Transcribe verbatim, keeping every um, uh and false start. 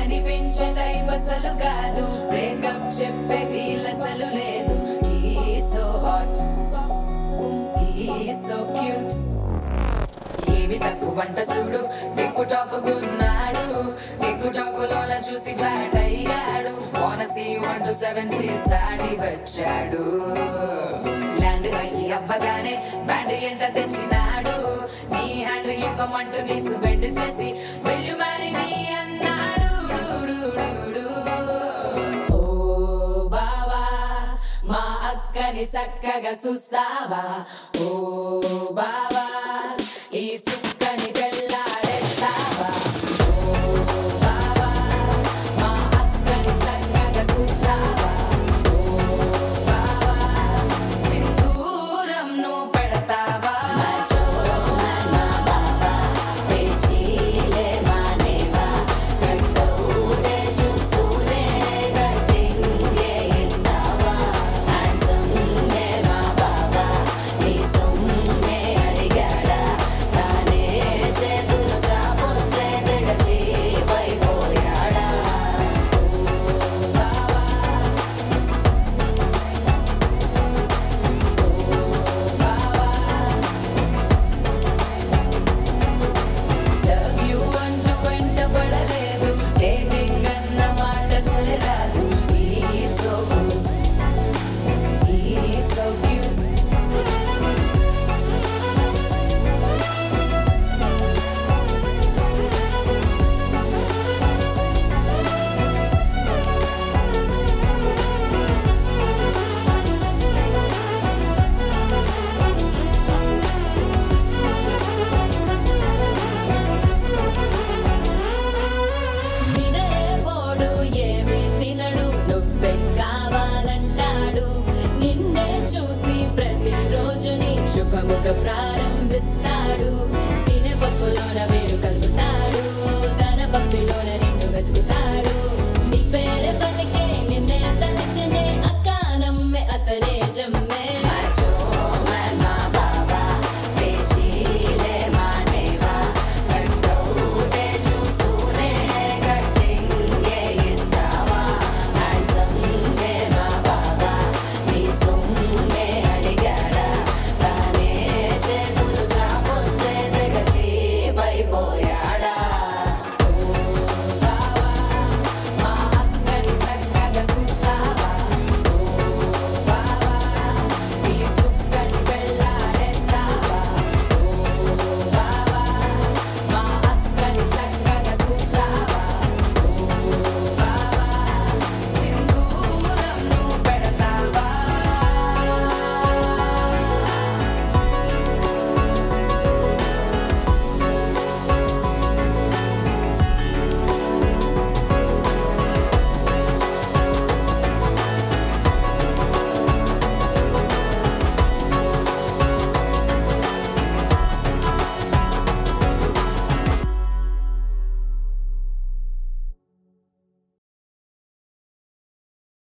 కనిపించే టైప్ అసలు కాదు, బ్రేకప్ చెప్పే వీల్ అసలు లేదు. He's so hot, he's so cute. ఏవి తక్కువ వంట చూడు, టిక్కు టాప్ గున్నాడు, టిక్కు టాక్ లోన చూసి ఫ్లాట్ అయ్యాడు. Wanna see you one to seven seas దాటి వచ్చాడు. ల్యాండ్ అయ్యి అవ్వగానే బ్యాండ్ ఎంట తెచ్చినాడు. నీ హ్యాండ్ ఇవ్వమంటూ నీసు బెండ్ చేసి will you marry me అన్నాడు. ఓ బావా మా అక్కని చక్కగా చూస్తావా, ఓ బావా ఈ సుక్కని పెళ్ళాడేస్తావా. ఓ బావా మా అక్కని చక్కగా చూస్తావా, ఓ బావా సింధూరం నువ్వు పెడతావా. శుభముఖ ప్రారంభిస్తాడు, తినే పప్పులోన